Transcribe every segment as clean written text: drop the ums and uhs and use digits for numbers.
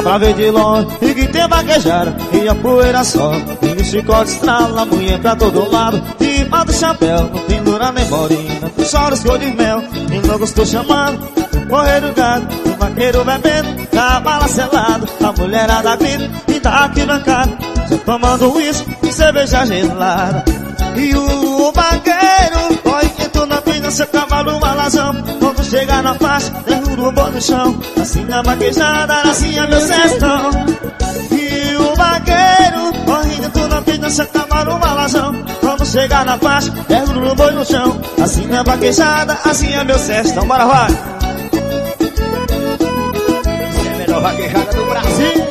pra ver de longe e que tem vaquejada e a poeira sobe e o chicote estrala, a mulher pra todo lado e mata o chapéu, não pendura nem morina, tu chora cor de mel e logo estou chamando, correr do gado, o vaqueiro bebendo, tá balancelado, a mulherada grita e tá aqui bancada, já tomando uísque e cerveja gelada. E o vaqueiro corre quieto na pista, seu cavalo alazão, quando chegar na faixa, derruba o boi no chão, assim a vaquejada, assim é meu sertão. E o vaqueiro corre quieto na pista, seu cavalo alazão, quando chegar na faixa, derruba o boi no chão, assim é vaquejada, assim é meu sertão. Bora, vai! Essa é a melhor vaquejada do Brasil.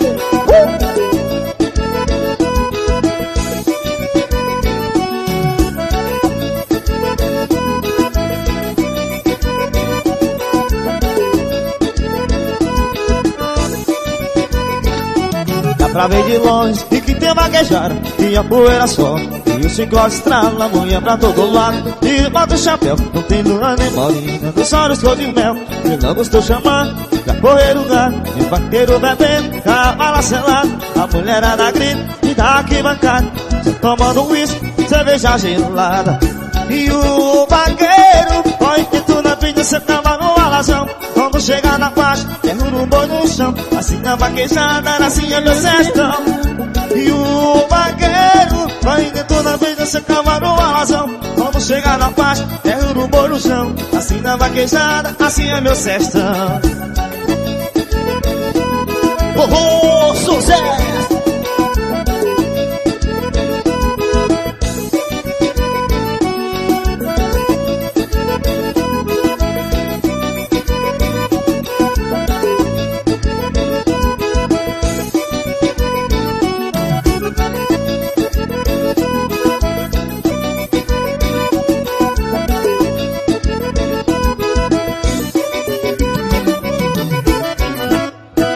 Pra ver de longe e que tem vaquejada e a poeira sobe e o ciclope estrala, a mulher pra todo lado e bota o chapéu, não tem dura nem molinha, dos olhos cor de mel e logo estou chamando, já correr o gado e o vaqueiro bebendo, cavalo selado, a mulherada grita e dá aqui bancada, já tomando uísque, cerveja gelada. E o vaqueiro corre quieto na pista, seu cavalo alazão, quando chegar na faixa, derruba um boi no chão, assim a vaquejada, assim é meu sertão. E o vaqueiro corre quieto na pista, seu cavalo alazão, quando chegar na faixa, derruba um boi no chão, assim a vaquejada, assim é meu sertão. Sucesso!